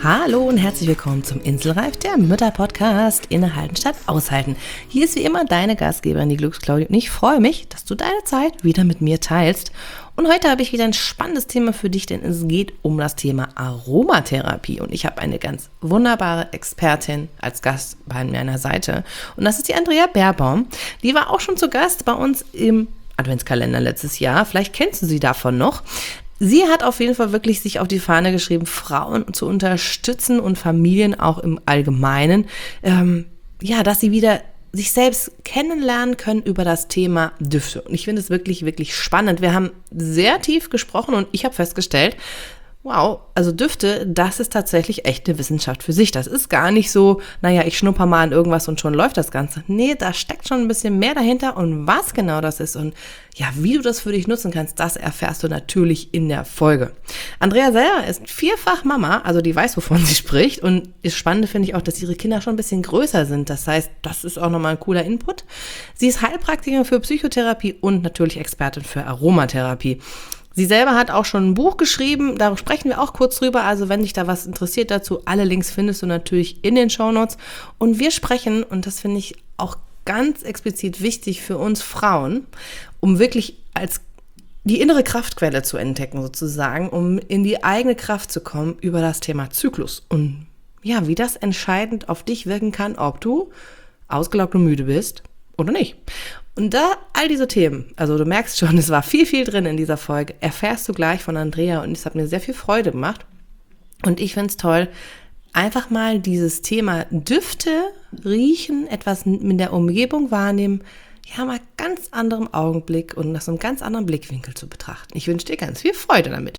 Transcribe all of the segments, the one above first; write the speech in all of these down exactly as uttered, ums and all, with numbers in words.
Hallo und herzlich willkommen zum Inselreif, der Mütter-Podcast Innehalten statt Aushalten. Hier ist wie immer deine Gastgeberin, die Glücksclaudi, und ich freue mich, dass du deine Zeit wieder mit mir teilst. Und heute habe ich wieder ein spannendes Thema für dich, denn es geht um das Thema Aromatherapie. Und ich habe eine ganz wunderbare Expertin als Gast bei meiner Seite. Und das ist die Andrea Baerbaum. Die war auch schon zu Gast bei uns im Adventskalender letztes Jahr. Vielleicht kennst du sie davon noch. Sie hat auf jeden Fall wirklich sich auf die Fahne geschrieben, Frauen zu unterstützen und Familien auch im Allgemeinen, ähm, ja, dass sie wieder sich selbst kennenlernen können über das Thema Düfte. Und ich finde es wirklich, wirklich spannend. Wir haben sehr tief gesprochen und ich habe festgestellt, wow, also Düfte, das ist tatsächlich echt eine Wissenschaft für sich. Das ist gar nicht so, naja, ich schnupper mal an irgendwas und schon läuft das Ganze. Nee, da steckt schon ein bisschen mehr dahinter und was genau das ist und ja, wie du das für dich nutzen kannst, das erfährst du natürlich in der Folge. Andrea selber ist vierfach Mama, also die weiß, wovon sie spricht, und das Spannende finde ich auch, dass ihre Kinder schon ein bisschen größer sind. Das heißt, das ist auch nochmal ein cooler Input. Sie ist Heilpraktikerin für Psychotherapie und natürlich Expertin für Aromatherapie. Sie selber hat auch schon ein Buch geschrieben, da sprechen wir auch kurz drüber, also wenn dich da was interessiert dazu, alle Links findest du natürlich in den Shownotes. Und wir sprechen, und das finde ich auch ganz explizit wichtig für uns Frauen, um wirklich als die innere Kraftquelle zu entdecken sozusagen, um in die eigene Kraft zu kommen über das Thema Zyklus und ja, wie das entscheidend auf dich wirken kann, ob du ausgelaugt und müde bist oder nicht. Und da all diese Themen, also du merkst schon, es war viel, viel drin in dieser Folge, erfährst du gleich von Andrea und es hat mir sehr viel Freude gemacht. Und ich finde es toll, einfach mal dieses Thema Düfte, Riechen, etwas mit der Umgebung wahrnehmen, ja, mal ganz anderem Augenblick und aus einem ganz anderen Blickwinkel zu betrachten. Ich wünsche dir ganz viel Freude damit.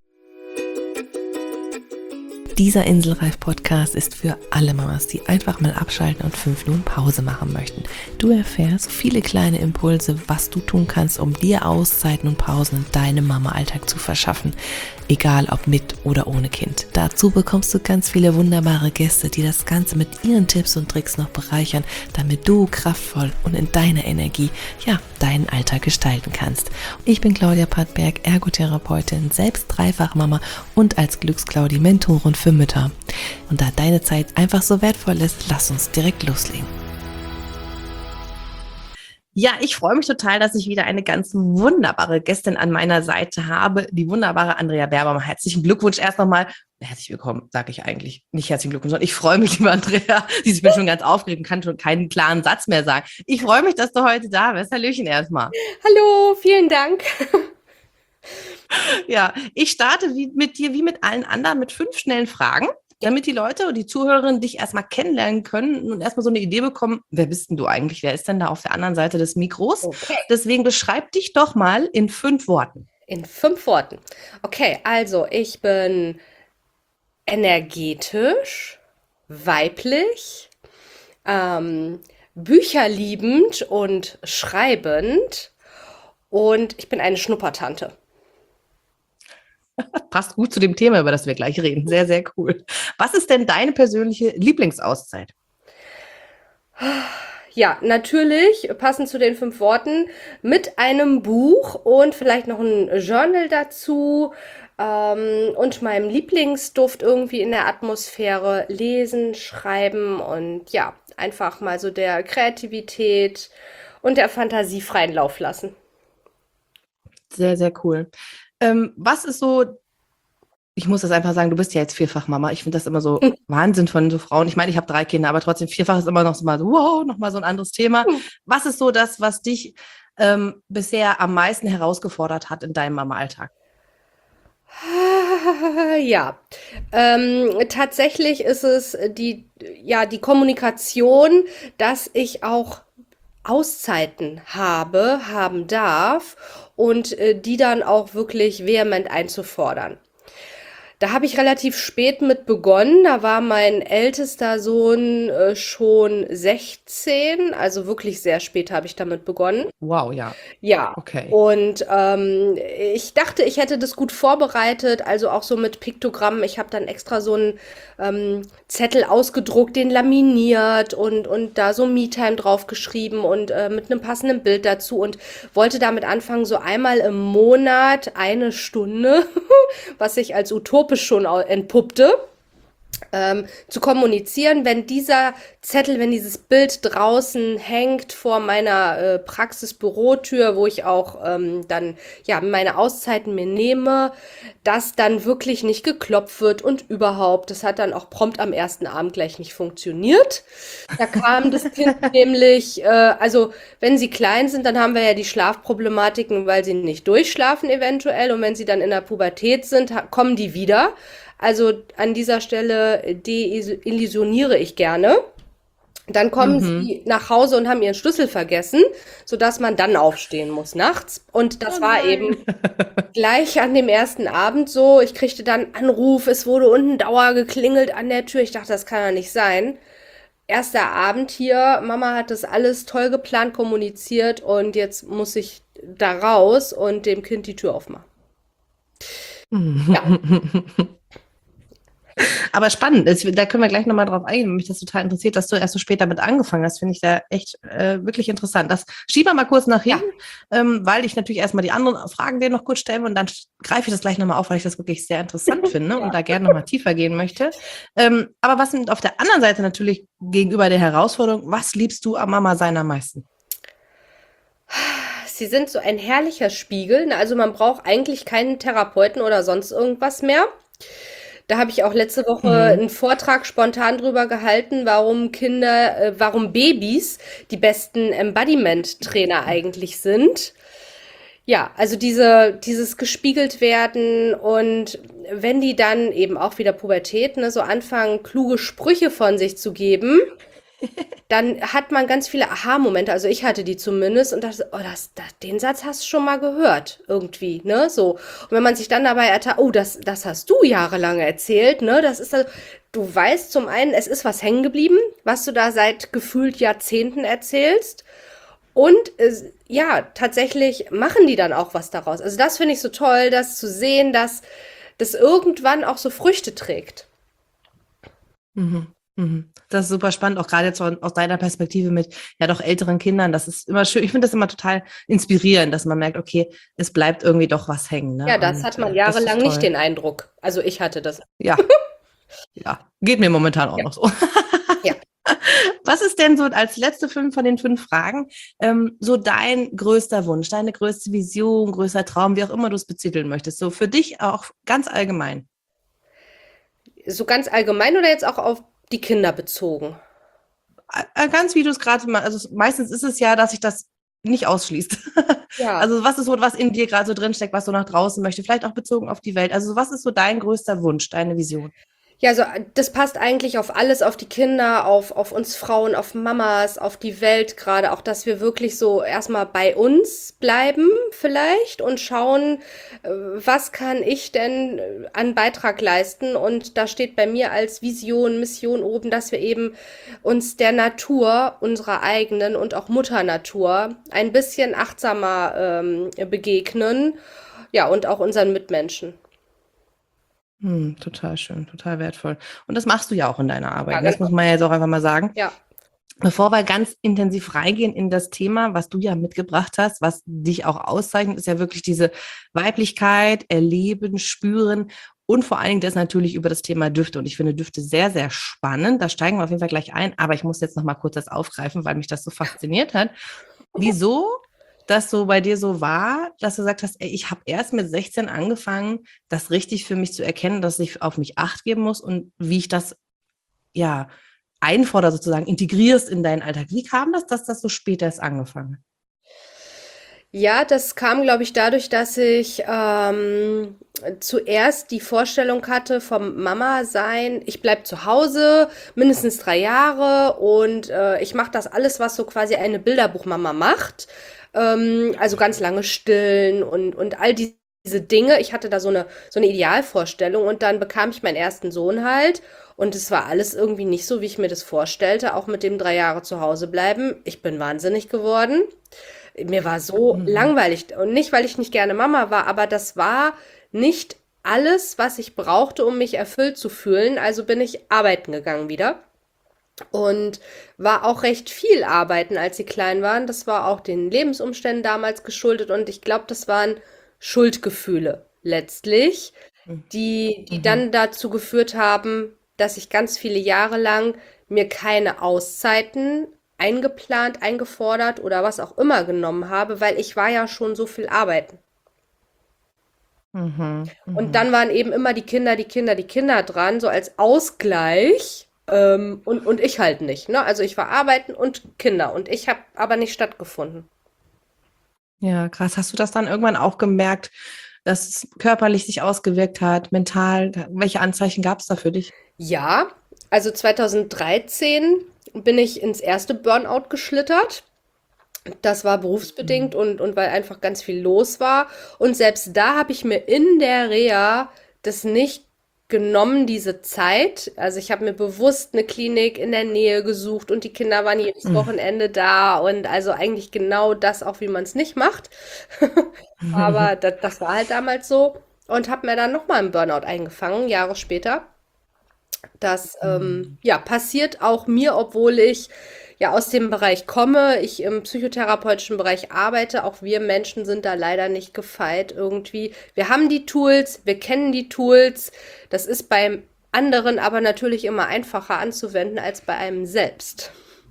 Dieser Inselreif-Podcast ist für alle Mamas, die einfach mal abschalten und fünf Minuten Pause machen möchten. Du erfährst viele kleine Impulse, was du tun kannst, um dir Auszeiten und Pausen in deinem Mama-Alltag zu verschaffen. Egal ob mit oder ohne Kind. Dazu bekommst du ganz viele wunderbare Gäste, die das Ganze mit ihren Tipps und Tricks noch bereichern, damit du kraftvoll und in deiner Energie, ja, deinen Alltag gestalten kannst. Ich bin Claudia Pattberg, Ergotherapeutin, selbst Dreifachmama und als Glücksclaudi Mentorin für Mütter. Und da deine Zeit einfach so wertvoll ist, lass uns direkt loslegen. Ja, ich freue mich total, dass ich wieder eine ganz wunderbare Gästin an meiner Seite habe, die wunderbare Andrea Baerbaum. Herzlichen Glückwunsch erst nochmal. Herzlich willkommen, sage ich eigentlich. Nicht herzlichen Glückwunsch, sondern ich freue mich, liebe Andrea. Ich bin schon ganz aufgeregt und kann schon keinen klaren Satz mehr sagen. Ich freue mich, dass du heute da bist. Hallöchen erstmal. Hallo, vielen Dank. Ja, ich starte wie mit dir, wie mit allen anderen, mit fünf schnellen Fragen, damit die Leute und die Zuhörerinnen dich erstmal kennenlernen können und erstmal so eine Idee bekommen, wer bist denn du eigentlich? Wer ist denn da auf der anderen Seite des Mikros? Okay. Deswegen beschreib dich doch mal in fünf Worten. In fünf Worten. Okay, also ich bin energetisch, weiblich, ähm, bücherliebend und schreibend und ich bin eine Schnuppertante. Passt gut zu dem Thema, über das wir gleich reden. Sehr, sehr cool. Was ist denn deine persönliche Lieblingsauszeit? Ja, natürlich, passend zu den fünf Worten, mit einem Buch und vielleicht noch ein Journal dazu ähm, und meinem Lieblingsduft irgendwie in der Atmosphäre lesen, schreiben und ja, einfach mal so der Kreativität und der Fantasie freien Lauf lassen. Sehr, sehr cool. Ähm, was ist so, ich muss das einfach sagen, du bist ja jetzt vierfach Mama. Ich finde das immer so Wahnsinn von so Frauen. Ich meine, ich habe drei Kinder, aber trotzdem vierfach ist immer noch so mal so, wow, nochmal so ein anderes Thema. Was ist so das, was dich ähm, bisher am meisten herausgefordert hat in deinem Mama-Alltag? Ja, ähm, tatsächlich ist es die, ja, die Kommunikation, dass ich auch Auszeiten habe, haben darf und äh, die dann auch wirklich vehement einzufordern. Da habe ich relativ spät mit begonnen. Da war mein ältester Sohn äh, schon sechzehn, also wirklich sehr spät habe ich damit begonnen. Wow, ja. Ja, Okay. und ähm, ich dachte, ich hätte das gut vorbereitet, also auch so mit Piktogrammen. Ich habe dann extra so einen ähm, Zettel ausgedruckt, den laminiert und, und da so Me-Time draufgeschrieben und äh, mit einem passenden Bild dazu und wollte damit anfangen, so einmal im Monat eine Stunde, was sich als utopisch schon au- entpuppte. ähm, zu kommunizieren, wenn dieser Zettel, wenn dieses Bild draußen hängt vor meiner äh, Praxisbürotür, wo ich auch ähm, dann ja meine Auszeiten mir nehme, dass dann wirklich nicht geklopft wird und überhaupt. Das hat dann auch prompt am ersten Abend gleich nicht funktioniert. Da kam das Kind nämlich, äh, also wenn sie klein sind, dann haben wir ja die Schlafproblematiken, weil sie nicht durchschlafen eventuell. Und wenn sie dann in der Pubertät sind, ha- kommen die wieder. Also an dieser Stelle deillusioniere ich gerne. Dann kommen Mhm. sie nach Hause und haben ihren Schlüssel vergessen, sodass man dann aufstehen muss nachts. Und Oh das war nein. eben gleich an dem ersten Abend so. Ich kriegte dann Anruf, es wurde unten Dauer geklingelt an der Tür. Ich dachte, das kann ja nicht sein. Erster Abend hier, Mama hat das alles toll geplant, kommuniziert und jetzt muss ich da raus und dem Kind die Tür aufmachen. Ja, Aber spannend, es- da können wir gleich nochmal drauf eingehen. Mich das total interessiert, dass du erst so spät damit angefangen hast. Finde ich da echt äh, wirklich interessant. Das schieben wir mal kurz nach ja, hinten, ähm, weil ich natürlich erstmal die anderen Fragen dir noch kurz stellen will und dann greife ich das gleich nochmal auf, weil ich das wirklich sehr interessant finde und ja. da gerne nochmal tiefer gehen möchte. Ähm, aber was sind auf der anderen Seite natürlich gegenüber der Herausforderung, was liebst du am Mama sein am meisten? Sie sind so ein herrlicher Spiegel. Ne? Also man braucht eigentlich keinen Therapeuten oder sonst irgendwas mehr. Da habe ich auch letzte Woche Mhm. einen Vortrag spontan drüber gehalten, warum Kinder, äh, warum Babys die besten Embodiment-Trainer eigentlich sind. Ja, also diese, dieses gespiegelt werden und wenn die dann eben auch wieder Pubertät, ne, so anfangen, kluge Sprüche von sich zu geben, dann hat man ganz viele Aha-Momente, also ich hatte die zumindest und dachte, oh, das, das, den Satz hast du schon mal gehört, irgendwie, ne, so. Und wenn man sich dann dabei ertappt, oh, das, das hast du jahrelang erzählt, ne, das ist, das, du weißt zum einen, es ist was hängen geblieben, was du da seit gefühlt Jahrzehnten erzählst und äh, ja, tatsächlich machen die dann auch was daraus. Also das finde ich so toll, das zu sehen, dass das irgendwann auch so Früchte trägt. Mhm. Mhm. Das ist super spannend, auch gerade jetzt von- aus deiner Perspektive mit ja doch älteren Kindern. Das ist immer schön. Ich finde das immer total inspirierend, dass man merkt, okay, es bleibt irgendwie doch was hängen, Ja, ne? das hat Und man äh, das jahrelang ist nicht toll. den Eindruck. Also ich hatte das. Ja, ja, geht mir momentan auch Ja, noch so. ja. Was ist denn so als letzte fünf von den fünf Fragen ähm, so dein größter Wunsch, deine größte Vision, größter Traum, wie auch immer du es betiteln möchtest? So für dich auch ganz allgemein. So ganz allgemein oder jetzt auch auf die Kinder bezogen? Äh, Ganz wie du es gerade mal, also meistens ist es ja, dass sich das nicht ausschließt. Ja. Also was ist so, was in dir gerade so drinsteckt, was du nach draußen möchtest, vielleicht auch bezogen auf die Welt. Also was ist so dein größter Wunsch, deine Vision? Ja, also äh, das passt eigentlich auf alles, auf die Kinder, auf, auf uns Frauen, auf Mamas, auf die Welt gerade. Auch, dass wir wirklich so erstmal bei uns bleiben vielleicht und schauen, äh, was kann ich denn äh, an Beitrag leisten. Und da steht bei mir als Vision, Mission oben, dass wir eben uns der Natur, unserer eigenen und auch Mutter Natur ein bisschen achtsamer ähm, begegnen. Ja, und auch unseren Mitmenschen. Hm, total schön, total wertvoll. Und das machst du ja auch in deiner Ja, Arbeit. Ne? Das muss genau. man ja jetzt auch einfach mal sagen. Ja. Bevor wir ganz intensiv reingehen in das Thema, was du ja mitgebracht hast, was dich auch auszeichnet, ist ja wirklich diese Weiblichkeit, Erleben, Spüren und vor allen Dingen das natürlich über das Thema Düfte. Und ich finde Düfte sehr, sehr spannend. Da steigen wir auf jeden Fall gleich ein. Aber ich muss jetzt noch mal kurz das aufgreifen, weil mich das so fasziniert hat. Wieso das so bei dir so war, dass du gesagt hast, ey, ich habe erst mit sechzehn angefangen, das richtig für mich zu erkennen, dass ich auf mich Acht geben muss und wie ich das ja einfordere, sozusagen integrierst in deinen Alltag. Wie kam das, dass das so spät erst angefangen Ja, das kam, glaube ich, dadurch, dass ich ähm, zuerst die Vorstellung hatte vom Mama-Sein. Ich bleib zu Hause mindestens drei Jahre und äh, ich mache das alles, was so quasi eine Bilderbuchmama macht. Ähm, also ganz lange stillen und, und all die, diese Dinge. Ich hatte da so eine, so eine Idealvorstellung und dann bekam ich meinen ersten Sohn halt. Und es war alles irgendwie nicht so, wie ich mir das vorstellte, auch mit dem drei Jahre zu Hause bleiben. Ich bin wahnsinnig geworden. Mir war so Mhm. langweilig und nicht, weil ich nicht gerne Mama war, aber das war nicht alles, was ich brauchte, um mich erfüllt zu fühlen. Also bin ich arbeiten gegangen wieder und war auch recht viel arbeiten, als sie klein waren. Das war auch den Lebensumständen damals geschuldet und ich glaube, das waren Schuldgefühle letztlich, die, die Mhm. dann dazu geführt haben. dass ich ganz viele Jahre lang mir keine Auszeiten eingeplant, eingefordert oder was auch immer genommen habe, weil ich war ja schon so viel arbeiten. Mhm. Und Mhm. dann waren eben immer die Kinder, die Kinder, die Kinder dran, so als Ausgleich. Ähm, und, und ich halt nicht. Ne? Also ich war arbeiten und Kinder und ich habe aber nicht stattgefunden. Ja, krass. Hast du das dann irgendwann auch gemerkt, dass es körperlich sich ausgewirkt hat, mental? Welche Anzeichen gab es da für dich? Ja, also zweitausenddreizehn bin ich ins erste Burnout geschlittert. Das war berufsbedingt Mhm. und, und weil einfach ganz viel los war. Und selbst da habe ich mir in der Reha das nicht genommen, diese Zeit. Also ich habe mir bewusst eine Klinik in der Nähe gesucht und die Kinder waren jedes Mhm. Wochenende da und also eigentlich genau das auch, wie man es nicht macht. Aber das, das war halt damals so und habe mir dann nochmal einen Burnout eingefangen, Jahre später. Das ähm, Mhm. ja, passiert auch mir, obwohl ich ja aus dem Bereich komme, ich im psychotherapeutischen Bereich arbeite. Auch wir Menschen sind da leider nicht gefeit irgendwie. Wir haben die Tools, wir kennen die Tools. Das ist beim anderen aber natürlich immer einfacher anzuwenden als bei einem selbst.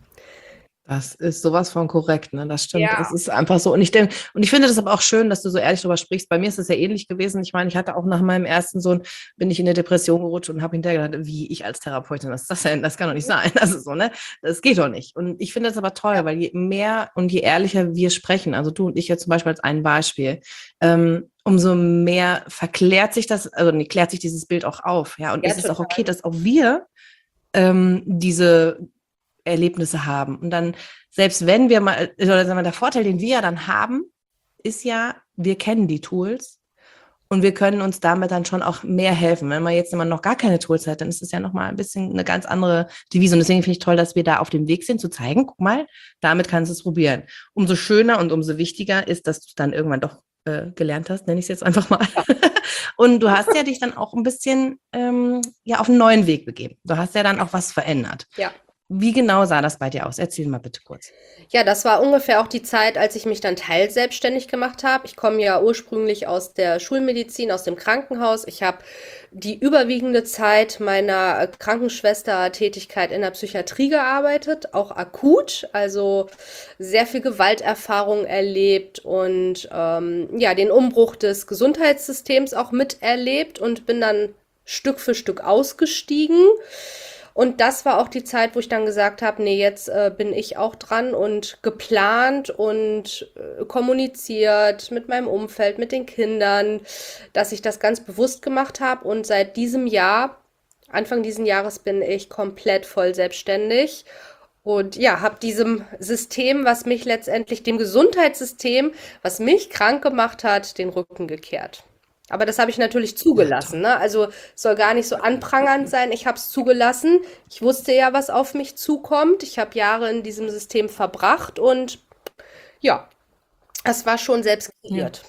Das ist sowas von korrekt, ne? Das stimmt. Es Ja. ist einfach so. Und ich denke, und ich finde das aber auch schön, dass du so ehrlich darüber sprichst. Bei mir ist es ja ähnlich gewesen. Ich meine, ich hatte auch nach meinem ersten Sohn, bin ich in eine Depression gerutscht und habe hinterher gedacht, wie ich als Therapeutin, was ist das denn? Das kann doch nicht sein. Das ist so, ne? Das geht doch nicht. Und ich finde das aber toll, Ja, weil je mehr und je ehrlicher wir sprechen, also du und ich jetzt zum Beispiel als ein Beispiel, ähm, umso mehr verklärt sich das, also nee, klärt sich dieses Bild auch auf. Ja, und ja, es ist auch okay, total. dass auch wir ähm, diese Erlebnisse haben. Und dann, selbst wenn wir mal, oder sagen wir, der Vorteil, den wir ja dann haben, ist ja, wir kennen die Tools und wir können uns damit dann schon auch mehr helfen. Wenn man jetzt immer noch gar keine Tools hat, dann ist es ja nochmal ein bisschen eine ganz andere Devise. Und deswegen finde ich toll, dass wir da auf dem Weg sind, zu zeigen, guck mal, damit kannst du es probieren. Umso schöner und umso wichtiger ist, dass du es dann irgendwann doch äh, gelernt hast, nenne ich es jetzt einfach mal. Ja, Und du hast ja dich dann auch ein bisschen ähm, ja, auf einen neuen Weg begeben. Du hast ja dann auch was verändert. ja. Wie genau sah das bei dir aus? Erzähl mal bitte kurz. Ja, das war ungefähr auch die Zeit, als ich mich dann teilselbstständig gemacht habe. Ich komme ja ursprünglich aus der Schulmedizin, aus dem Krankenhaus. Ich habe die überwiegende Zeit meiner äh, Krankenschwestertätigkeit in der Psychiatrie gearbeitet, auch akut, also sehr viel Gewalterfahrung erlebt und ähm, ja, den Umbruch des Gesundheitssystems auch miterlebt und bin dann Stück für Stück ausgestiegen. Und das war auch die Zeit, wo ich dann gesagt habe, nee, jetzt äh, bin ich auch dran und geplant und äh, kommuniziert mit meinem Umfeld, mit den Kindern, dass ich das ganz bewusst gemacht habe. Und seit diesem Jahr, Anfang diesen Jahres, bin ich komplett voll selbstständig. Und ja, habe diesem System, was mich letztendlich, dem Gesundheitssystem, was mich krank gemacht hat, den Rücken gekehrt. Aber das habe ich natürlich Ja, toll. zugelassen, ne? Also es soll gar nicht so anprangernd sein. Ich habe es zugelassen. Ich wusste ja, was auf mich zukommt. Ich habe Jahre in diesem System verbracht und ja, es war schon selbst Ja. kreiert.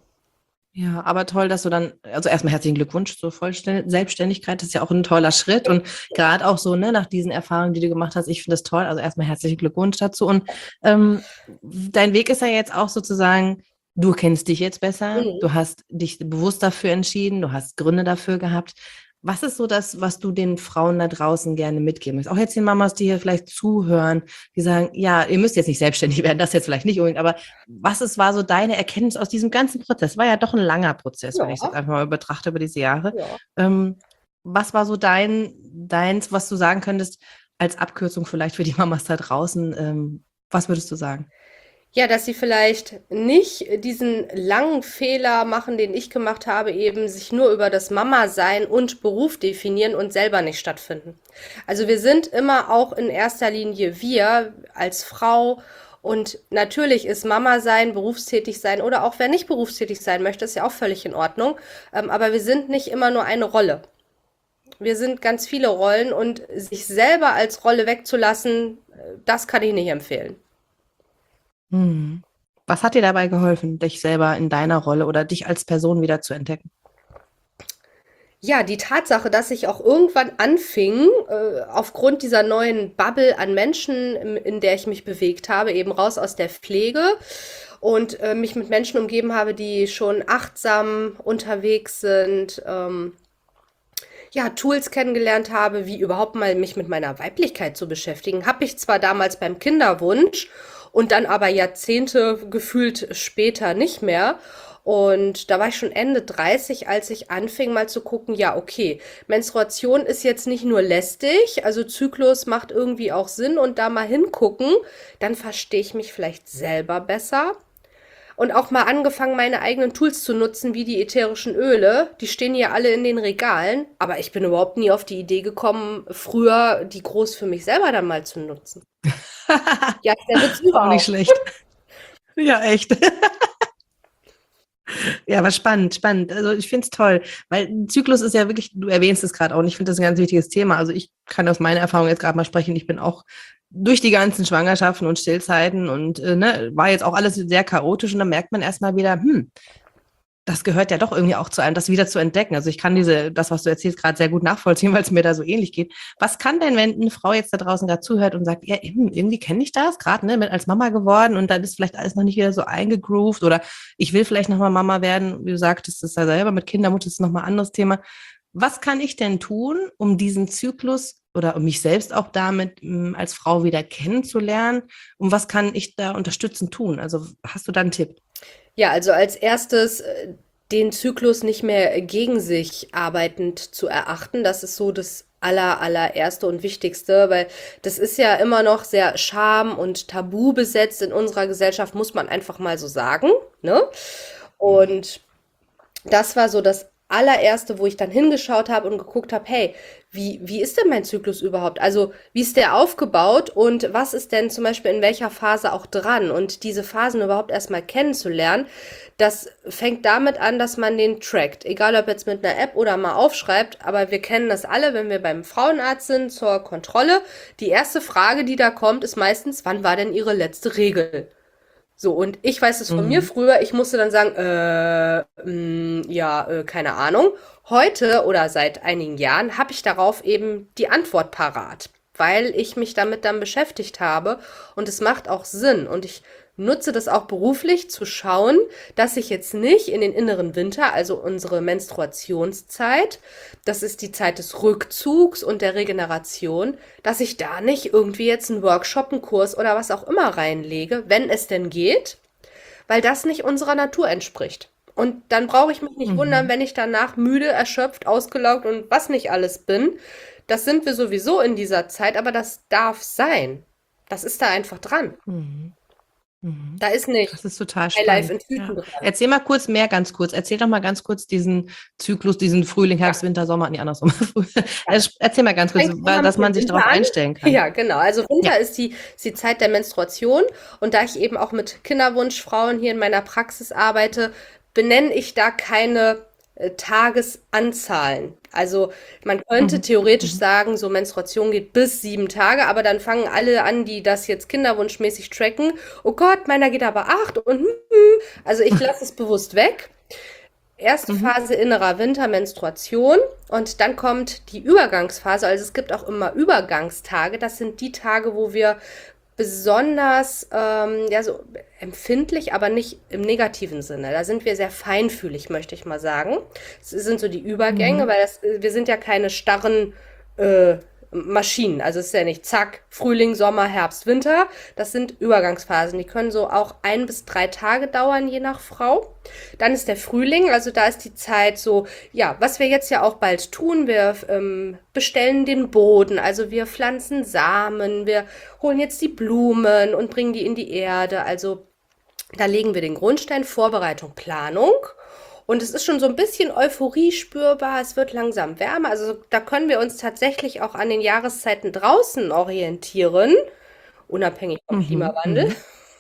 Ja, aber toll, dass du dann, also erstmal herzlichen Glückwunsch zur Vollständigkeit, Selbstständigkeit, das ist ja auch ein toller Schritt und gerade auch so, ne, nach diesen Erfahrungen, die du gemacht hast, ich finde das toll, also erstmal herzlichen Glückwunsch dazu und ähm, dein Weg ist ja jetzt auch sozusagen, du kennst dich jetzt besser, Mhm. du hast dich bewusst dafür entschieden, du hast Gründe dafür gehabt. Was ist so das, was du den Frauen da draußen gerne mitgeben willst? Auch jetzt den Mamas, die hier vielleicht zuhören, die sagen, ja, ihr müsst jetzt nicht selbstständig werden, das jetzt vielleicht nicht unbedingt, aber was ist, war so deine Erkenntnis aus diesem ganzen Prozess? War ja doch ein langer Prozess, wenn ich es jetzt Ja, einfach mal betrachte über diese Jahre. ja. Ähm, was war so dein, deins, was du sagen könntest, als Abkürzung vielleicht für die Mamas da draußen? Ähm, was würdest du sagen? Ja, dass sie vielleicht nicht diesen langen Fehler machen, den ich gemacht habe, eben sich nur über das Mama-Sein und Beruf definieren und selber nicht stattfinden. Also wir sind immer auch in erster Linie wir als Frau und natürlich ist Mama sein, berufstätig sein oder auch wer nicht berufstätig sein möchte, ist ja auch völlig in Ordnung. Ähm, aber wir sind nicht immer nur eine Rolle. Wir sind ganz viele Rollen und sich selber als Rolle wegzulassen, äh, das kann ich nicht empfehlen. Hm. Was hat dir dabei geholfen, dich selber in deiner Rolle oder dich als Person wieder zu entdecken? Ja, die Tatsache, dass ich auch irgendwann anfing, äh, aufgrund dieser neuen Bubble an Menschen, in in der ich mich bewegt habe, eben raus aus der Pflege und äh, mich mit Menschen umgeben habe, die schon achtsam unterwegs sind, ähm, ja, Tools kennengelernt habe, wie überhaupt mal mich mit meiner Weiblichkeit zu beschäftigen. Habe ich zwar damals beim Kinderwunsch und dann aber Jahrzehnte gefühlt später nicht mehr. Und da war ich schon Ende dreißig, als ich anfing mal zu gucken, ja, okay, Menstruation ist jetzt nicht nur lästig, also Zyklus macht irgendwie auch Sinn und da mal hingucken, dann verstehe ich mich vielleicht selber besser. Und auch mal angefangen, meine eigenen Tools zu nutzen, wie die ätherischen Öle. Die stehen ja alle in den Regalen. Aber ich bin überhaupt nie auf die Idee gekommen, früher die groß für mich selber dann mal zu nutzen. Ja, ist der Witz Auch nicht überhaupt. schlecht. Ja, echt. Ja, aber spannend, spannend. Also ich finde es toll, weil Zyklus ist ja wirklich, du erwähnst es gerade auch, und ich finde das ein ganz wichtiges Thema. Also ich kann aus meiner Erfahrung jetzt gerade mal sprechen. Ich bin auch durch die ganzen Schwangerschaften und Stillzeiten und äh, ne, war jetzt auch alles sehr chaotisch und dann merkt man erstmal wieder, hm, das gehört ja doch irgendwie auch zu einem, das wieder zu entdecken. Also ich kann diese, das, was du erzählst, gerade sehr gut nachvollziehen, weil es mir da so ähnlich geht. Was kann denn, wenn eine Frau jetzt da draußen gerade zuhört und sagt, ja, hm, irgendwie kenne ich das, gerade ne, bin als Mama geworden und dann ist vielleicht alles noch nicht wieder so eingegroovt oder ich will vielleicht nochmal Mama werden, wie du sagtest, das ist ja selber mit Kindermutter ist nochmal ein anderes Thema. Was kann ich denn tun, um diesen Zyklus oder um mich selbst auch damit mh, als Frau wieder kennenzulernen? Und was kann ich da unterstützend tun? Also hast du da einen Tipp? Ja, also als erstes äh, den Zyklus nicht mehr gegen sich arbeitend zu erachten. Das ist so das aller, allererste und wichtigste, weil das ist ja immer noch sehr scham- und tabu besetzt in unserer Gesellschaft, muss man einfach mal so sagen, ne? Und das war so das allererste, wo ich dann hingeschaut habe und geguckt habe, hey, wie, wie ist denn mein Zyklus überhaupt? Also, wie ist der aufgebaut und was ist denn zum Beispiel in welcher Phase auch dran? Und diese Phasen überhaupt erstmal kennenzulernen, das fängt damit an, dass man den trackt. Egal ob jetzt mit einer App oder mal aufschreibt, aber wir kennen das alle, wenn wir beim Frauenarzt sind zur Kontrolle. Die erste Frage, die da kommt, ist meistens, wann war denn Ihre letzte Regel? So, und ich weiß es von mir Mhm. früher, ich musste dann sagen, äh, mh, ja, äh, keine Ahnung. Heute oder seit einigen Jahren habe ich darauf eben die Antwort parat, weil ich mich damit dann beschäftigt habe und es macht auch Sinn und ich nutze das auch beruflich zu schauen, dass ich jetzt nicht in den inneren Winter, also unsere Menstruationszeit, das ist die Zeit des Rückzugs und der Regeneration, dass ich da nicht irgendwie jetzt einen Workshop, einen Kurs oder was auch immer reinlege, wenn es denn geht, weil das nicht unserer Natur entspricht. Und dann brauche ich mich nicht wundern, Mhm. wenn ich danach müde, erschöpft, ausgelaugt und was nicht alles bin. Das sind wir sowieso in dieser Zeit, aber das darf sein. Das ist da einfach dran. Mhm. Mhm. Da ist nicht Das ist total Highlife spannend. in Tüten Ja. dran. Erzähl mal kurz mehr, ganz kurz. Erzähl doch mal ganz kurz diesen Zyklus, diesen Frühling, Ja, Herbst, Winter, Sommer, nee, andersrum. ja. Es- Erzähl mal ganz kurz, Fängt wa- immer dass mit man dem sich Winter darauf an. einstellen kann. Ja, genau. Also Ja. Winter ist die, ist die Zeit der Menstruation. Und da ich eben auch mit Kinderwunschfrauen hier in meiner Praxis arbeite, benenne ich da keine äh, Tagesanzahlen. Also man könnte Mhm. theoretisch Mhm. sagen, so Menstruation geht bis sieben Tage, aber dann fangen alle an, die das jetzt kinderwunschmäßig tracken. Oh Gott, meiner geht aber acht und hm, hm. Also ich lasse es bewusst weg. Erste Mhm. Phase innerer Winter, Menstruation und dann kommt die Übergangsphase. Also es gibt auch immer Übergangstage. Das sind die Tage, wo wir besonders ähm, ja, so empfindlich, aber nicht im negativen Sinne. Da sind wir sehr feinfühlig, möchte ich mal sagen. Es sind so die Übergänge, Mhm. weil das, wir sind ja keine starren äh, Maschinen. Also es ist ja nicht zack, Frühling, Sommer, Herbst, Winter. Das sind Übergangsphasen. Die können so auch ein bis drei Tage dauern, je nach Frau. Dann ist der Frühling, also da ist die Zeit so, ja, was wir jetzt ja auch bald tun, wir ähm, bestellen den Boden, also wir pflanzen Samen, wir holen jetzt die Blumen und bringen die in die Erde, also da legen wir den Grundstein, Vorbereitung, Planung. Und es ist schon so ein bisschen Euphorie spürbar, es wird langsam wärmer, also da können wir uns tatsächlich auch an den Jahreszeiten draußen orientieren, unabhängig vom Mhm. Klimawandel. Mhm.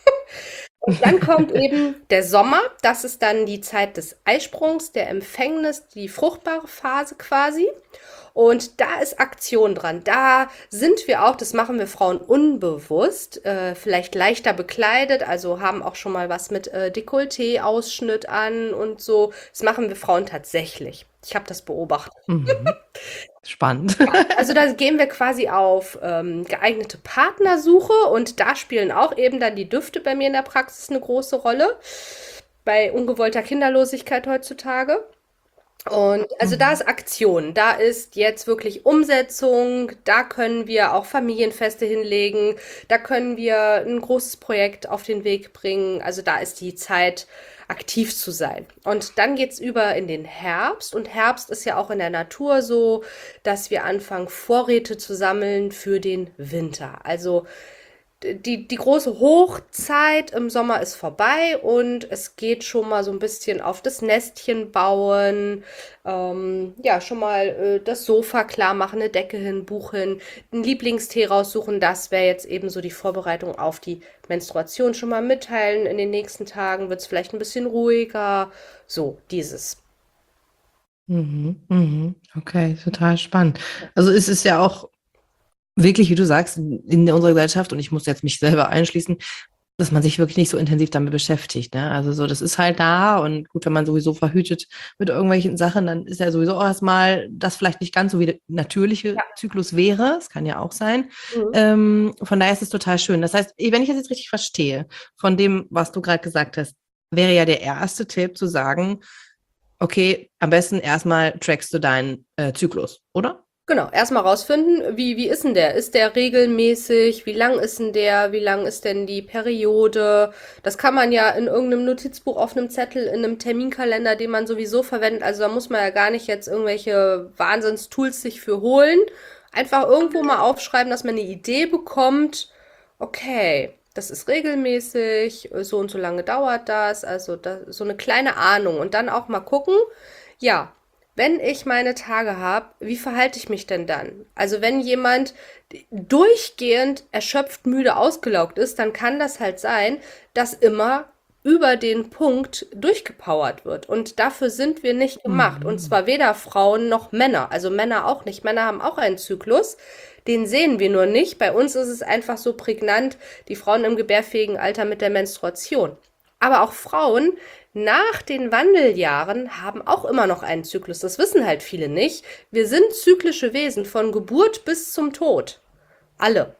Und dann kommt eben der Sommer. Das ist dann die Zeit des Eisprungs, der Empfängnis, die fruchtbare Phase quasi. Und da ist Aktion dran. Da sind wir auch, das machen wir Frauen unbewusst, äh, vielleicht leichter bekleidet, also haben auch schon mal was mit äh, Dekolleté-Ausschnitt an und so. Das machen wir Frauen tatsächlich. Ich habe das beobachtet. Mhm. Spannend. Also da gehen wir quasi auf ähm, geeignete Partnersuche und da spielen auch eben dann die Düfte bei mir in der Praxis eine große Rolle. Bei ungewollter Kinderlosigkeit heutzutage. Und also da Mhm. ist Aktion, da ist jetzt wirklich Umsetzung, da können wir auch Familienfeste hinlegen, da können wir ein großes Projekt auf den Weg bringen. Also da ist die Zeit, aktiv zu sein. Und dann geht's über in den Herbst. Und Herbst ist ja auch in der Natur so, dass wir anfangen, Vorräte zu sammeln für den Winter. Also die, die große Hochzeit im Sommer ist vorbei und es geht schon mal so ein bisschen auf das Nestchen bauen, ähm, ja, schon mal äh, das Sofa klar machen, eine Decke hin, Buch hin, einen Lieblingstee raussuchen. Das wäre jetzt eben so die Vorbereitung auf die Menstruation. Schon mal mitteilen, in den nächsten Tagen wird es vielleicht ein bisschen ruhiger. So, dieses. Mhm. Mhm. Okay, total spannend. Also es ist ja auch wirklich, wie du sagst, in in unserer Gesellschaft, und ich muss jetzt mich selber einschließen, dass man sich wirklich nicht so intensiv damit beschäftigt, ne? Also so, das ist halt da, und gut, wenn man sowieso verhütet mit irgendwelchen Sachen, dann ist ja sowieso erstmal das vielleicht nicht ganz so wie der natürliche Ja. Zyklus wäre. Das kann ja auch sein. Mhm. Ähm, von daher ist es total schön. Das heißt, wenn ich das jetzt richtig verstehe, von dem, was du gerade gesagt hast, wäre ja der erste Tipp zu sagen, okay, am besten erstmal trackst du deinen äh, Zyklus, oder? Genau, erstmal rausfinden, wie, wie ist denn der? Ist der regelmäßig? Wie lang ist denn der? Wie lang ist denn die Periode? Das kann man ja in irgendeinem Notizbuch, auf einem Zettel, in einem Terminkalender, den man sowieso verwendet. Also da muss man ja gar nicht jetzt irgendwelche Wahnsinnstools sich für holen. Einfach irgendwo mal aufschreiben, dass man eine Idee bekommt. Okay, das ist regelmäßig, so und so lange dauert das. Also da, so eine kleine Ahnung. Und dann auch mal gucken, ja, wenn ich meine Tage habe, wie verhalte ich mich denn dann? Also wenn jemand durchgehend erschöpft, müde, ausgelaugt ist, dann kann das halt sein, dass immer über den Punkt durchgepowert wird. Und dafür sind wir nicht gemacht. Und Mhm. zwar weder Frauen noch Männer. Also Männer auch nicht. Männer haben auch einen Zyklus. Den sehen wir nur nicht. Bei uns ist es einfach so prägnant, die Frauen im gebärfähigen Alter mit der Menstruation. Aber auch Frauen nach den Wandeljahren haben auch immer noch einen Zyklus. Das wissen halt viele nicht. Wir sind zyklische Wesen von Geburt bis zum Tod. Alle.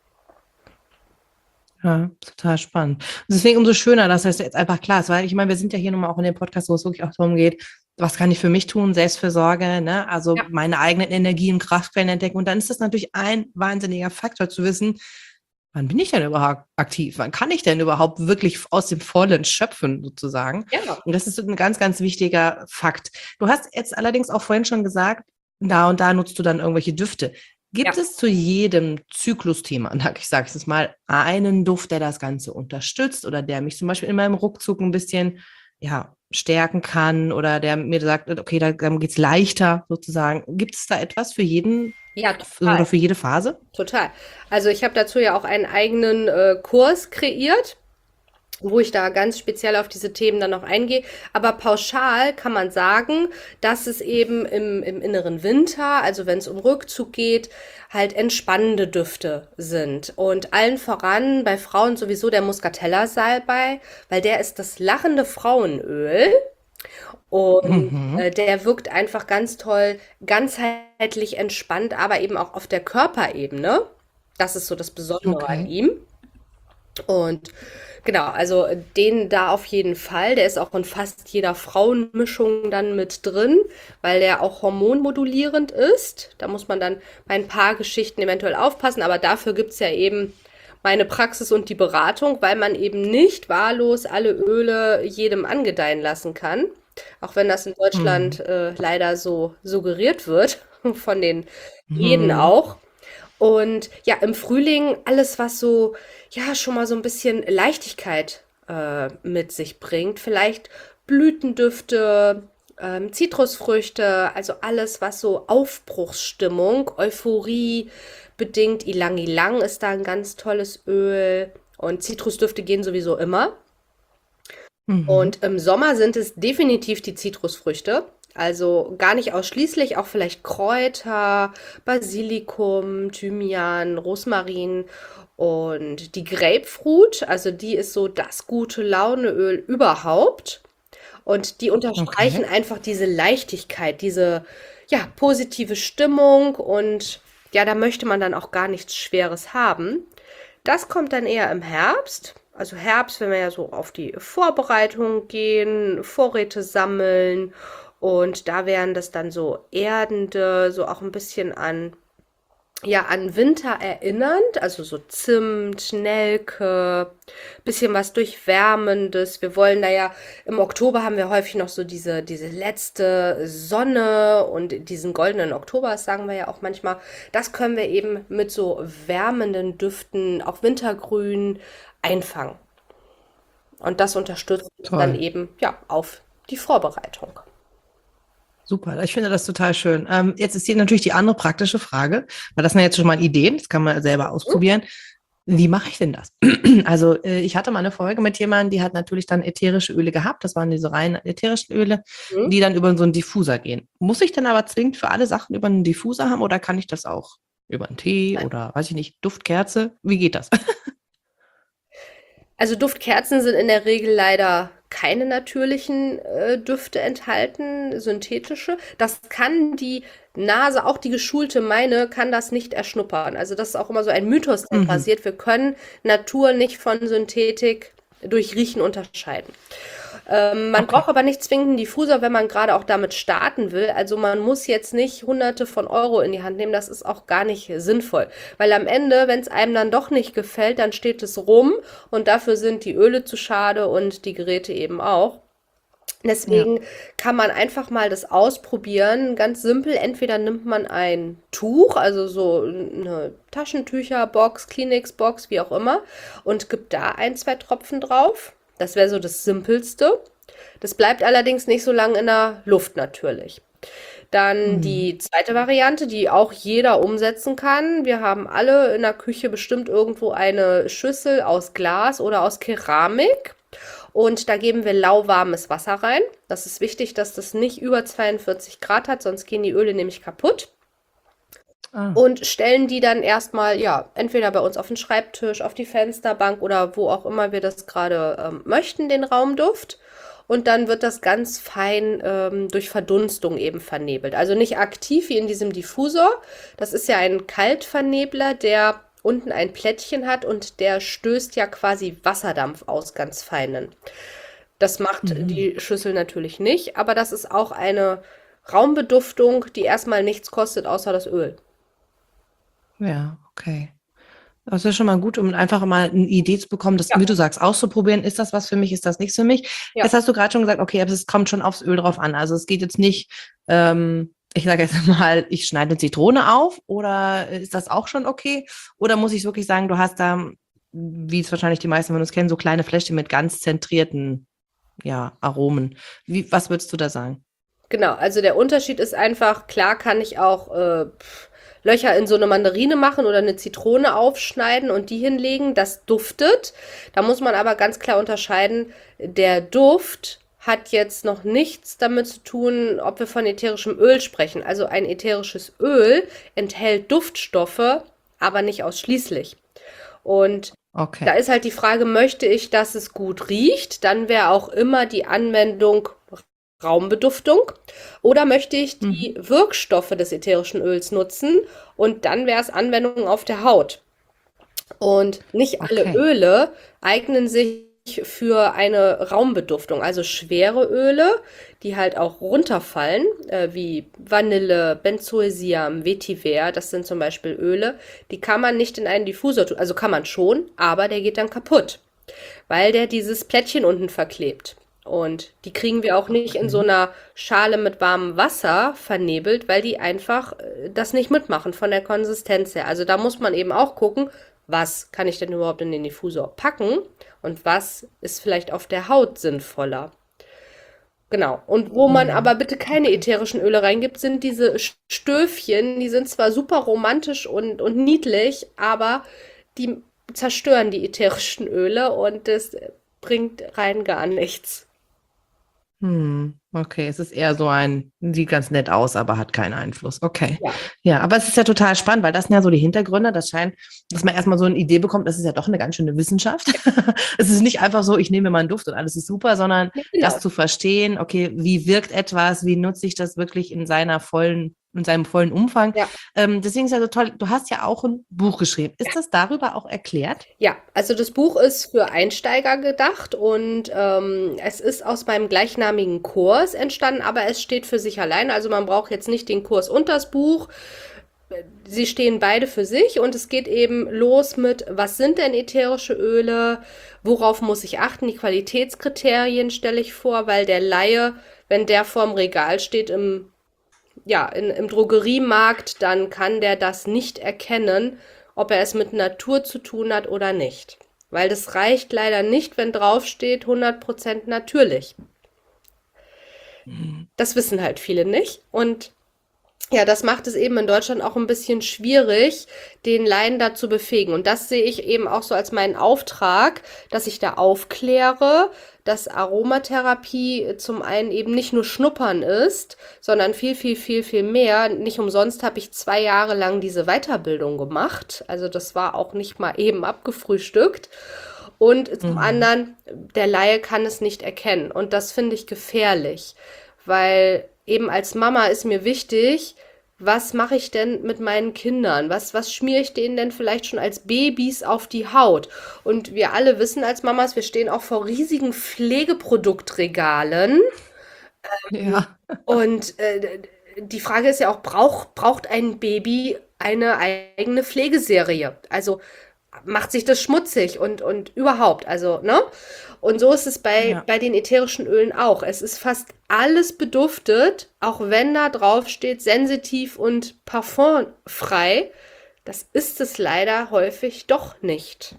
Ja, total spannend. Und deswegen umso schöner, dass das jetzt einfach klar ist, weil ich meine, wir sind ja hier nun mal auch in dem Podcast, wo es wirklich auch darum geht, was kann ich für mich tun, Selbstfürsorge, ne? Also Ja. meine eigenen Energien und Kraftquellen entdecken. Und dann ist das natürlich ein wahnsinniger Faktor zu wissen, wann bin ich denn überhaupt aktiv? Wann kann ich denn überhaupt wirklich aus dem Vollen schöpfen, sozusagen? Ja. Und das ist ein ganz, ganz wichtiger Fakt. Du hast jetzt allerdings auch vorhin schon gesagt, da und da nutzt du dann irgendwelche Düfte. Gibt Ja. es zu jedem Zyklusthema, ich sage es mal, einen Duft, der das Ganze unterstützt oder der mich zum Beispiel in meinem Ruckzuck ein bisschen, ja, stärken kann, oder der mir sagt, okay, da, dann geht's leichter sozusagen. Gibt es da etwas für jeden Ja, oder total. für jede Phase? Total. Also ich habe dazu ja auch einen eigenen äh, Kurs kreiert, wo ich da ganz speziell auf diese Themen dann noch eingehe. Aber pauschal kann man sagen, dass es eben im, im inneren Winter, also wenn es um Rückzug geht, halt entspannende Düfte sind. Und allen voran bei Frauen sowieso der Muscatella-Salbei, weil der ist das lachende Frauenöl. Und Mhm. äh, der wirkt einfach ganz toll, ganzheitlich entspannt, aber eben auch auf der Körperebene. Das ist so das Besondere an Okay. ihm. Und genau, also äh, den da auf jeden Fall. Der ist auch in fast jeder Frauenmischung dann mit drin, weil der auch hormonmodulierend ist. Da muss man dann bei ein paar Geschichten eventuell aufpassen, aber dafür gibt's ja eben meine Praxis und die Beratung, weil man eben nicht wahllos alle Öle jedem angedeihen lassen kann. Auch wenn das in Deutschland Mhm. äh, leider so suggeriert wird, von den Läden Mhm. auch. Und ja, im Frühling alles, was so, ja, schon mal so ein bisschen Leichtigkeit äh, mit sich bringt. Vielleicht Blütendüfte, ähm, Zitrusfrüchte, also alles, was so Aufbruchsstimmung, Euphorie bedingt. Ilang Ilang ist da ein ganz tolles Öl. Und Zitrusdüfte gehen sowieso immer. Mhm. Und im Sommer sind es definitiv die Zitrusfrüchte. Also gar nicht ausschließlich, auch vielleicht Kräuter, Basilikum, Thymian, Rosmarin und die Grapefruit. Also die ist so das gute Launeöl überhaupt. Und die unterstreichen Okay. einfach diese Leichtigkeit, diese ja, positive Stimmung. Und ja, da möchte man dann auch gar nichts Schweres haben. Das kommt dann eher im Herbst. Also Herbst, wenn wir ja so auf die Vorbereitung gehen, Vorräte sammeln Und da wären das dann so erdende, so auch ein bisschen an, ja, an Winter erinnernd, also so Zimt, Nelke, bisschen was Durchwärmendes. Wir wollen da ja, im Oktober haben wir häufig noch so diese, diese letzte Sonne und diesen goldenen Oktober, das sagen wir ja auch manchmal. Das können wir eben mit so wärmenden Düften, auch Wintergrün, einfangen. Und das unterstützt uns dann Toll. eben, ja, auf die Vorbereitung. Super, ich finde das total schön. Ähm, jetzt ist hier natürlich die andere praktische Frage, weil das sind ja jetzt schon mal Ideen, das kann man selber Hm? ausprobieren. Wie mache ich denn das? Also äh, ich hatte mal eine Folge mit jemandem, die hat natürlich dann ätherische Öle gehabt. Das waren diese reinen ätherischen Öle, Hm? die dann über so einen Diffuser gehen. Muss ich dann aber zwingend für alle Sachen über einen Diffuser haben oder kann ich das auch über einen Tee Nein. oder weiß ich nicht, Duftkerze? Wie geht das? Also Duftkerzen sind in der Regel leider keine natürlichen äh, Düfte enthalten, synthetische. Das kann die Nase, auch die geschulte meine, kann das nicht erschnuppern. Also das ist auch immer so ein Mythos, der Mhm. passiert. Wir können Natur nicht von Synthetik durch Riechen unterscheiden. Ähm, man Okay. braucht aber nicht zwingend einen Diffuser, wenn man gerade auch damit starten will. Also man muss jetzt nicht Hunderte von Euro in die Hand nehmen. Das ist auch gar nicht sinnvoll. Weil am Ende, wenn es einem dann doch nicht gefällt, dann steht es rum und dafür sind die Öle zu schade und die Geräte eben auch. Ja. Deswegen kann man einfach mal das ausprobieren. Ganz simpel. Entweder nimmt man ein Tuch, also so eine Taschentücherbox, Kleenex-Box, wie auch immer, und gibt da ein, zwei Tropfen drauf. Das wäre so das Simpelste. Das bleibt allerdings nicht so lange in der Luft natürlich. Dann Mhm. die zweite Variante, die auch jeder umsetzen kann. Wir haben alle in der Küche bestimmt irgendwo eine Schüssel aus Glas oder aus Keramik. Und da geben wir lauwarmes Wasser rein. Das ist wichtig, dass das nicht über zweiundvierzig Grad hat, sonst gehen die Öle nämlich kaputt. Ah. Und stellen die dann erstmal, ja, entweder bei uns auf den Schreibtisch, auf die Fensterbank oder wo auch immer wir das gerade ähm, möchten, den Raumduft. Und dann wird das ganz fein ähm, durch Verdunstung eben vernebelt. Also nicht aktiv wie in diesem Diffusor. Das ist ja ein Kaltvernebler, der unten ein Plättchen hat und der stößt ja quasi Wasserdampf aus, ganz feinen. Das macht Mhm. die Schüssel natürlich nicht, aber das ist auch eine Raumbeduftung, die erstmal nichts kostet, außer das Öl. Ja, okay. Das ist schon mal gut, um einfach mal eine Idee zu bekommen, das, Ja, wie du sagst, auszuprobieren. Ist das was für mich? Ist das nichts für mich? ja. Jetzt hast du gerade schon gesagt, okay, aber es kommt schon aufs Öl drauf an. Also es geht jetzt nicht, ähm, ich sage jetzt mal, ich schneide eine Zitrone auf oder ist das auch schon okay? Oder muss ich wirklich sagen, du hast da, wie es wahrscheinlich die meisten von uns kennen, so kleine Fläschchen mit ganz zentrierten, ja, Aromen. Wie, was würdest du da sagen? Genau, also der Unterschied ist einfach, klar kann ich auch äh, pf, Löcher in so eine Mandarine machen oder eine Zitrone aufschneiden und die hinlegen. Das duftet. Da muss man aber ganz klar unterscheiden, der Duft hat jetzt noch nichts damit zu tun, ob wir von ätherischem Öl sprechen. Also ein ätherisches Öl enthält Duftstoffe, aber nicht ausschließlich. Und da Okay. ist halt die Frage, möchte ich, dass es gut riecht? Dann wäre auch immer die Anwendung Raumbeduftung. Oder möchte ich die Mhm. Wirkstoffe des ätherischen Öls nutzen? Und dann wäre es Anwendung auf der Haut. Und nicht alle Okay. Öle eignen sich für eine Raumbeduftung. Also schwere Öle, die halt auch runterfallen, äh, wie Vanille, Benzoesiam, Vetiver, das sind zum Beispiel Öle, die kann man nicht in einen Diffusor tun. Also kann man schon, aber der geht dann kaputt, weil der dieses Plättchen unten verklebt. Und die kriegen wir auch nicht in so Okay. einer Schale mit warmem Wasser vernebelt, weil die einfach äh, das nicht mitmachen von der Konsistenz her. Also da muss man eben auch gucken, was kann ich denn überhaupt in den Diffusor packen und was ist vielleicht auf der Haut sinnvoller. Genau. Und wo man aber Mhm. bitte keine Okay. ätherischen Öle reingibt, sind diese Stöfchen. Die sind zwar super romantisch und, und niedlich, aber die zerstören die ätherischen Öle und das bringt rein gar nichts. Hm, okay, es ist eher so ein, sieht ganz nett aus, aber hat keinen Einfluss. Okay. Ja, Ja, aber es ist ja total spannend, weil das sind ja so die Hintergründe. Das scheint, dass man erstmal so eine Idee bekommt, das ist ja doch eine ganz schöne Wissenschaft. Es ist nicht einfach so, ich nehme mir mal einen Duft und alles ist super, sondern ja, das genau. zu verstehen, okay, wie wirkt etwas, wie nutze ich das wirklich in seiner vollen in seinem vollen Umfang. Ja. Ähm, deswegen ist ja so toll, du hast ja auch ein Buch geschrieben. Ist das darüber auch erklärt? Ja, also das Buch ist für Einsteiger gedacht und ähm, es ist aus meinem gleichnamigen Kurs entstanden, aber es steht für sich allein. Also man braucht jetzt nicht den Kurs und das Buch. Sie stehen beide für sich und es geht eben los mit, was sind denn ätherische Öle, worauf muss ich achten, die Qualitätskriterien stelle ich vor, weil der Laie, wenn der vorm Regal steht im, ja, in, im Drogeriemarkt, dann kann der das nicht erkennen, ob er es mit Natur zu tun hat oder nicht. Weil das reicht leider nicht, wenn draufsteht hundert Prozent natürlich. Mhm. Das wissen halt viele nicht und ja, das macht es eben in Deutschland auch ein bisschen schwierig, den Laien da zu befähigen. Und das sehe ich eben auch so als meinen Auftrag, dass ich da aufkläre, dass Aromatherapie zum einen eben nicht nur Schnuppern ist, sondern viel, viel, viel, viel mehr. Nicht umsonst habe ich zwei Jahre lang diese Weiterbildung gemacht. Also das war auch nicht mal eben abgefrühstückt. Und zum Mhm. anderen, der Laie kann es nicht erkennen. Und das finde ich gefährlich, weil eben als Mama ist mir wichtig, was mache ich denn mit meinen Kindern? Was, was schmiere ich denen denn vielleicht schon als Babys auf die Haut? Und wir alle wissen als Mamas, wir stehen auch vor riesigen Pflegeproduktregalen. Ja. Und äh, die Frage ist ja auch, braucht, braucht ein Baby eine eigene Pflegeserie? Also macht sich das schmutzig und, und überhaupt, also, ne? Und so ist es bei, Ja. bei den ätherischen Ölen auch. Es ist fast alles beduftet, auch wenn da drauf steht, sensitiv und parfumfrei. Das ist es leider häufig doch nicht.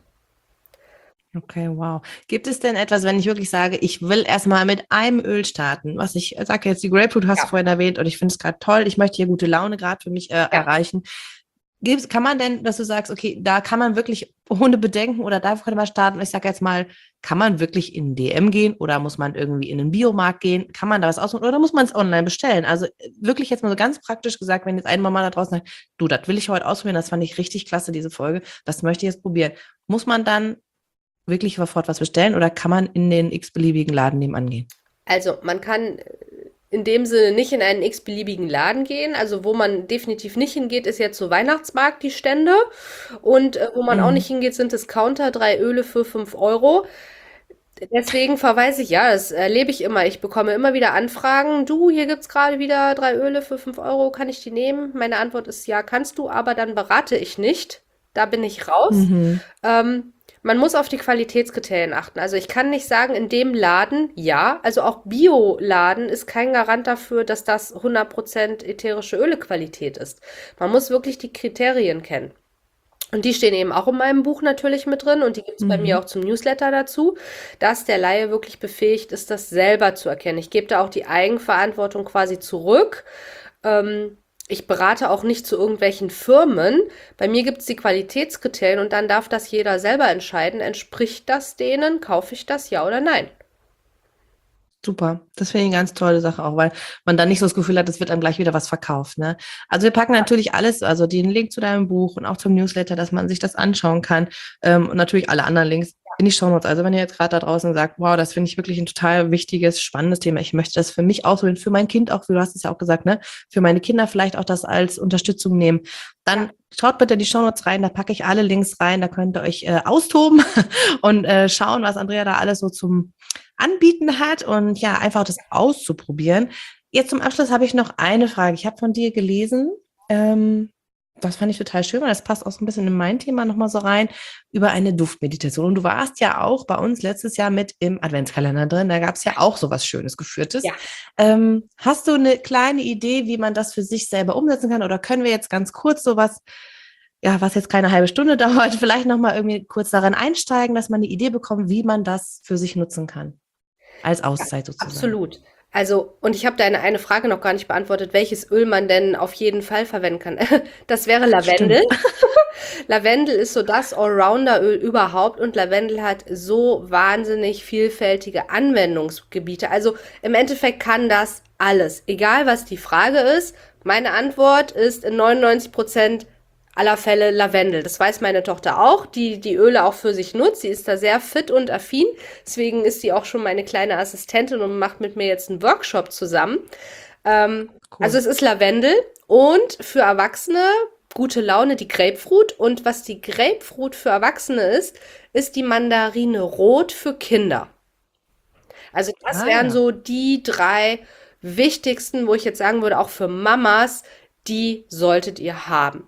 Okay, wow. Gibt es denn etwas, wenn ich wirklich sage, ich will erstmal mit einem Öl starten, was ich sage jetzt, die Grapefruit hast du Ja, vorhin erwähnt und ich finde es gerade toll, ich möchte hier gute Laune gerade für mich äh, ja. erreichen. Gibt's, kann man denn, dass du sagst, okay, da kann man wirklich ohne Bedenken oder da könnte man starten, ich sage jetzt mal, kann man wirklich in D M gehen oder muss man irgendwie in einen Biomarkt gehen? Kann man da was aussuchen oder muss man es online bestellen? Also äh, wirklich jetzt mal so ganz praktisch gesagt, wenn jetzt eine Mama da draußen sagt, du, das will ich heute ausprobieren, das fand ich richtig klasse, diese Folge, das möchte ich jetzt probieren. Muss man dann wirklich sofort was bestellen oder kann man in den x-beliebigen Laden nebenan gehen? Also man kann in dem Sinne nicht in einen x-beliebigen Laden gehen. Also wo man definitiv nicht hingeht, ist jetzt so Weihnachtsmarkt, die Stände. Und äh, wo man auch nicht Mhm. hingeht, sind Discounter, drei Öle für fünf Euro. Deswegen verweise ich, ja, das erlebe ich immer. Ich bekomme immer wieder Anfragen. Du, hier gibt's gerade wieder drei Öle für fünf Euro. Kann ich die nehmen? Meine Antwort ist ja, kannst du, aber dann berate ich nicht. Da bin ich raus. Mhm. Ähm, Man muss auf die Qualitätskriterien achten. Also ich kann nicht sagen, in dem Laden, ja, also auch Bioladen ist kein Garant dafür, dass das hundert Prozent ätherische Öle-Qualität ist. Man muss wirklich die Kriterien kennen. Und die stehen eben auch in meinem Buch natürlich mit drin und die gibt es bei mir Mhm. auch zum Newsletter dazu, dass der Laie wirklich befähigt ist, das selber zu erkennen. Ich gebe da auch die Eigenverantwortung quasi zurück. Ähm, Ich berate auch nicht zu irgendwelchen Firmen. Bei mir gibt es die Qualitätskriterien und dann darf das jeder selber entscheiden. Entspricht das denen? Kaufe ich das, ja oder nein? Super. Das finde ich eine ganz tolle Sache auch, weil man dann nicht so das Gefühl hat, es wird einem gleich wieder was verkauft, ne? Also wir packen natürlich alles, also den Link zu deinem Buch und auch zum Newsletter, dass man sich das anschauen kann, ähm, und natürlich alle anderen Links in die Shownotes. Also wenn ihr jetzt gerade da draußen sagt, wow, das finde ich wirklich ein total wichtiges, spannendes Thema. Ich möchte das für mich ausprobieren, für mein Kind auch, wie du hast es ja auch gesagt, ne? Für meine Kinder vielleicht auch das als Unterstützung nehmen. Dann schaut bitte in die Shownotes rein, da packe ich alle Links rein, da könnt ihr euch äh, austoben und äh, schauen, was Andrea da alles so zum Anbieten hat und ja, einfach das auszuprobieren. Jetzt zum Abschluss habe ich noch eine Frage. Ich habe von dir gelesen, ähm, das fand ich total schön, weil das passt auch so ein bisschen in mein Thema nochmal so rein, über eine Duftmeditation. Und du warst ja auch bei uns letztes Jahr mit im Adventskalender drin. Da gab es ja auch so was Schönes, Geführtes. Ja. Ähm, hast du eine kleine Idee, wie man das für sich selber umsetzen kann? Oder können wir jetzt ganz kurz sowas, ja, was jetzt keine halbe Stunde dauert, vielleicht nochmal irgendwie kurz darin einsteigen, dass man eine Idee bekommt, wie man das für sich nutzen kann? Als Ja, Auszeit sozusagen. absolut. Also, und ich habe deine eine Frage noch gar nicht beantwortet, welches Öl man denn auf jeden Fall verwenden kann. Das wäre Lavendel. Stimmt. Lavendel ist so das Allrounder-Öl überhaupt und Lavendel hat so wahnsinnig vielfältige Anwendungsgebiete. Also im Endeffekt kann das alles, egal was die Frage ist. Meine Antwort ist in neunundneunzig Prozent aller Fälle Lavendel. Das weiß meine Tochter auch, die die Öle auch für sich nutzt. Sie ist da sehr fit und affin. Deswegen ist sie auch schon meine kleine Assistentin und macht mit mir jetzt einen Workshop zusammen. Ähm, cool. Also es ist Lavendel und für Erwachsene gute Laune die Grapefruit. Und was die Grapefruit für Erwachsene ist, ist die Mandarine Rot für Kinder. Also das Ah wären ja, so die drei wichtigsten, wo ich jetzt sagen würde, auch für Mamas, die solltet ihr haben.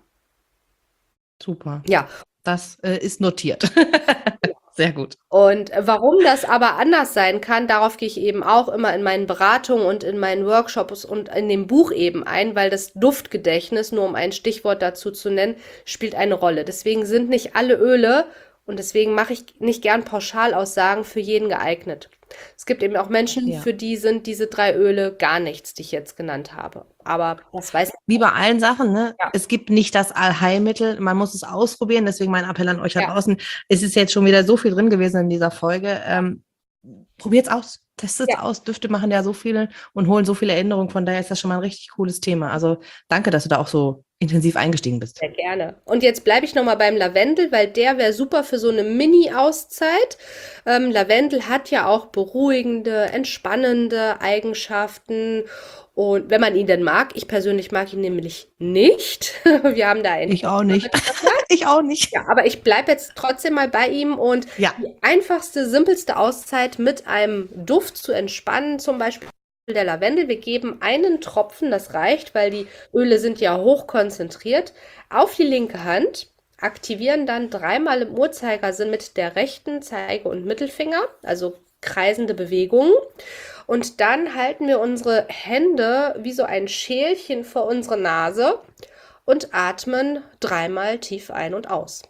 super. Ja, Das äh, ist notiert. Sehr gut. und warum das aber anders sein kann, darauf gehe ich eben auch immer in meinen Beratungen und in meinen Workshops und in dem Buch eben ein, weil das Duftgedächtnis, nur um ein Stichwort dazu zu nennen, spielt eine Rolle. Deswegen sind nicht alle Öle und deswegen mache ich nicht gern Pauschalaussagen für jeden geeignet. Es gibt eben auch Menschen, Ja. für die sind diese drei Öle gar nichts, die ich jetzt genannt habe. Aber das weiß Wie bei allen Sachen, ne? ja, Es gibt nicht das Allheilmittel. Man muss es ausprobieren. Deswegen mein Appell an euch da ja, draußen. Es ist jetzt schon wieder so viel drin gewesen in dieser Folge. Ähm, probiert's aus. Testet's ja. aus. Düfte machen ja so viele und holen so viele Erinnerungen. Von daher ist das schon mal ein richtig cooles Thema. Also danke, dass du da auch so intensiv eingestiegen bist. Sehr gerne. Und jetzt bleibe ich nochmal beim Lavendel, weil der wäre super für so eine Mini-Auszeit. Ähm, Lavendel hat ja auch beruhigende, entspannende Eigenschaften. Und wenn man ihn denn mag, ich persönlich mag ihn nämlich nicht. Wir haben da ein Ich auch Thema nicht. miteinander. Ich auch nicht. Ja, aber ich bleibe jetzt trotzdem mal bei ihm und Ja. die einfachste, simpelste Auszeit mit einem Duft zu entspannen, zum Beispiel der Lavendel. Wir geben einen Tropfen, das reicht, weil die Öle sind ja hoch konzentriert, auf die linke Hand, aktivieren dann dreimal im Uhrzeigersinn mit der rechten Zeige- und Mittelfinger, also kreisende Bewegungen. Und dann halten wir unsere Hände wie so ein Schälchen vor unsere Nase und atmen dreimal tief ein und aus.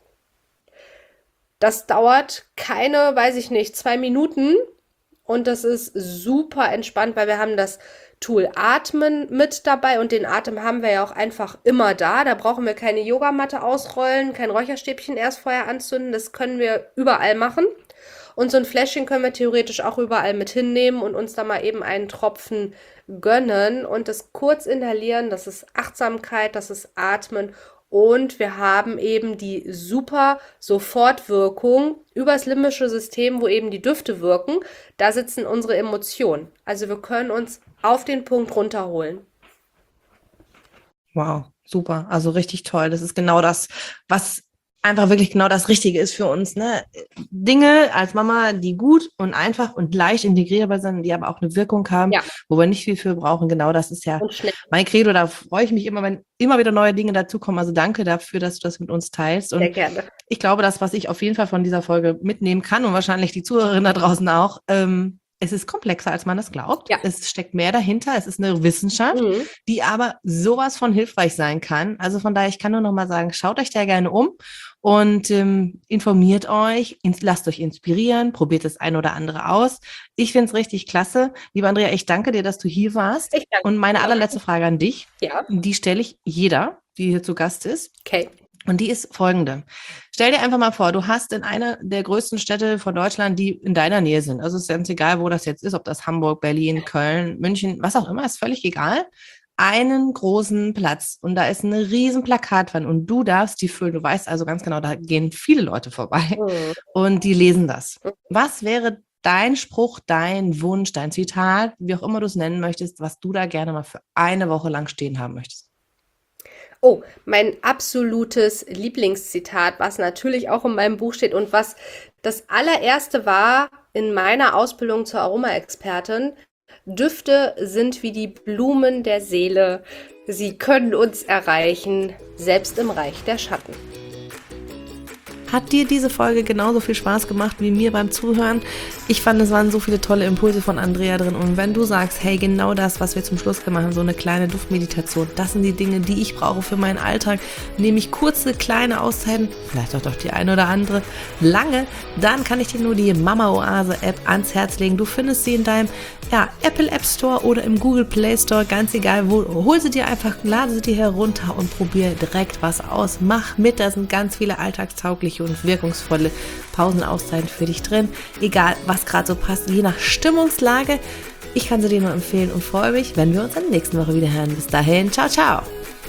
Das dauert keine, weiß ich nicht, zwei Minuten und das ist super entspannt, weil wir haben das Tool Atmen mit dabei und den Atem haben wir ja auch einfach immer da. Da brauchen wir keine Yogamatte ausrollen, kein Räucherstäbchen erst vorher anzünden. Das können wir überall machen. Und so ein Fläschchen können wir theoretisch auch überall mit hinnehmen und uns da mal eben einen Tropfen gönnen und das kurz inhalieren. Das ist Achtsamkeit, das ist Atmen. Und wir haben eben die super Sofortwirkung übers limbische System, wo eben die Düfte wirken. Da sitzen unsere Emotionen. Also wir können uns auf den Punkt runterholen. Wow, super. Also richtig toll. Das ist genau das, was einfach wirklich genau das Richtige ist für uns. Ne? Dinge als Mama, die gut und einfach und leicht integrierbar sind, die aber auch eine Wirkung haben, Ja, wo wir nicht viel für brauchen. Genau das ist ja und schnell. mein Credo. Da freue ich mich immer, wenn immer wieder neue Dinge dazukommen. Also danke dafür, dass du das mit uns teilst. Sehr Und gerne. ich glaube, das, was ich auf jeden Fall von dieser Folge mitnehmen kann und wahrscheinlich die Zuhörerinnen da draußen auch, ähm, es ist komplexer, als man das glaubt. Ja. Es steckt mehr dahinter. Es ist eine Wissenschaft, Mhm. die aber sowas von hilfreich sein kann. Also von daher, ich kann nur noch mal sagen, schaut euch da gerne um und ähm, informiert euch, ins, lasst euch inspirieren, probiert das ein oder andere aus. Ich finde es richtig klasse. Liebe Andrea, ich danke dir, dass du hier warst. Ich danke Und meine dir. allerletzte Frage an dich, Ja, die stelle ich jeder, die hier zu Gast ist. okay. Und die ist folgende. Stell dir einfach mal vor, du hast in einer der größten Städte von Deutschland, die in deiner Nähe sind. Also es ist ganz egal, wo das jetzt ist, ob das Hamburg, Berlin, Köln, München, was auch immer, ist völlig egal. Einen großen Platz und da ist ein riesen Plakatwand und du darfst die füllen. Du weißt also ganz genau, da gehen viele Leute vorbei Mhm. und die lesen das. Was wäre dein Spruch, dein Wunsch, dein Zitat, wie auch immer du es nennen möchtest, was du da gerne mal für eine Woche lang stehen haben möchtest? Oh, mein absolutes Lieblingszitat, was natürlich auch in meinem Buch steht und was das allererste war in meiner Ausbildung zur Aromaexpertin. Düfte sind wie die Blumen der Seele. Sie können uns erreichen, selbst im Reich der Schatten. Hat dir diese Folge genauso viel Spaß gemacht wie mir beim Zuhören? Ich fand, es waren so viele tolle Impulse von Andrea drin. Und wenn du sagst, hey, genau das, was wir zum Schluss gemacht haben, so eine kleine Duftmeditation, das sind die Dinge, die ich brauche für meinen Alltag, nämlich kurze, kleine Auszeiten, vielleicht auch doch die eine oder andere lange, dann kann ich dir nur die Mama-Oase-App ans Herz legen. Du findest sie in deinem ja, Apple App Store oder im Google Play Store, ganz egal wo. Hol sie dir einfach, lade sie dir herunter und probier direkt was aus. Mach mit, da sind ganz viele alltagstaugliche und wirkungsvolle Pausenauszeiten für dich drin. Egal, was gerade so passt, je nach Stimmungslage. Ich kann sie dir nur empfehlen und freue mich, wenn wir uns in der nächsten Woche wieder hören. Bis dahin, ciao, ciao.